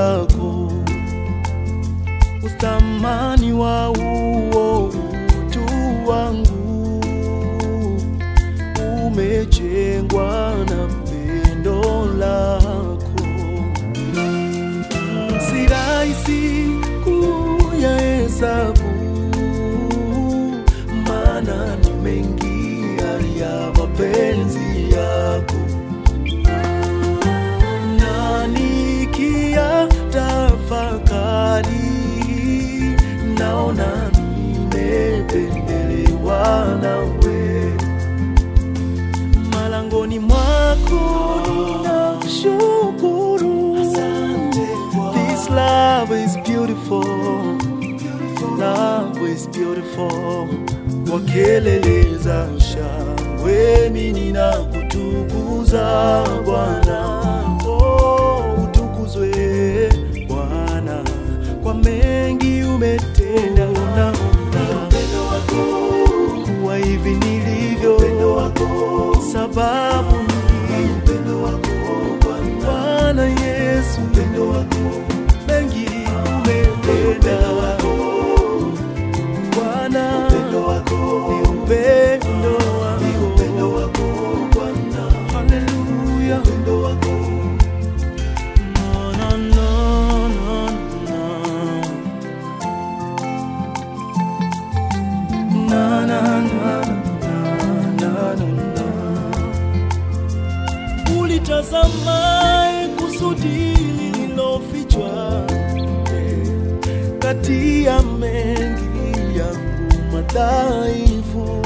lako, uthamani wa utu wangu umejengwa na pendo lako. Si rahisi kuyahesabu, maana ni mengi ya mapenzi yako, na nikiyatafakari naona nimependelewa nawe. Malangoni mwako ninakushukuru. This love is beautiful, love is beautiful. Kwa kelele za shangwe mimi ninakutukuza Bwana. Oh, utukuzwe Bwana kwa mengi umetenda. Upendo wako kuwa hivi nilivyo, sababu ni upendo wako Bwana Yesu. Upendo wako mengi umetenda Bwana. Upendo wako ni upendo wako Bwana. Hallelujah. Upendo wako ulitazama kusudi lililofichwa kati ya mengi yangu madhaifu.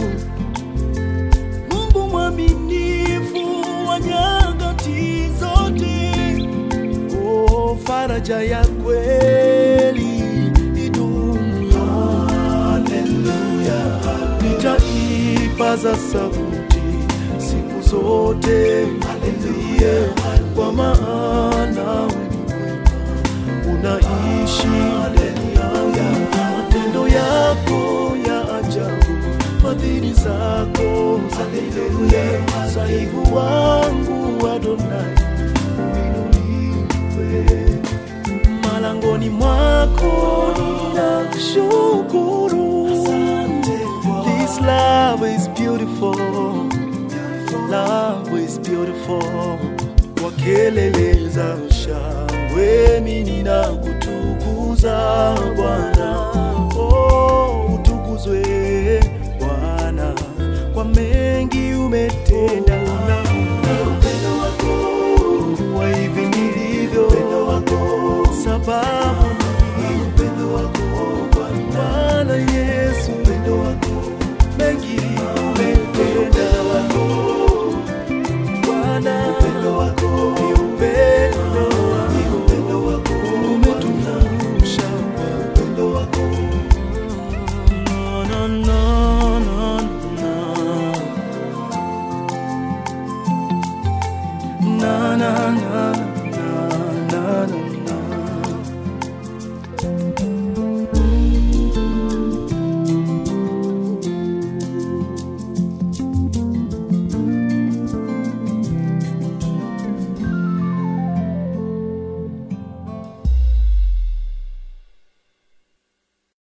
Mungu mwaminifu wa nyakati zote, oh, faraja ya kweli idumu. Hallelujah. Nitaipaza sauti siku zote, hallelujah, kwa maana wewe unaishi. Hallelujah. Matendo yako ya ajabu, fadhili zako, hallelujah. Sahibu wangu Adonai uinuliwe. Malangoni mwako ninakushukuru. This love is beautiful, love is beautiful. Kwa kelele za shangwe mimi ninakutukuza Bwana. Oh, utukuzwe Bwana kwa mengi umetenda. Upendo wako kuwa hivi nilivyo, sababu ni upendo wako Bwana Yesu. Upendo wako mengi umetenda Bwana. Upendo wako ni upendo wako umetuvusha. Upendo wako na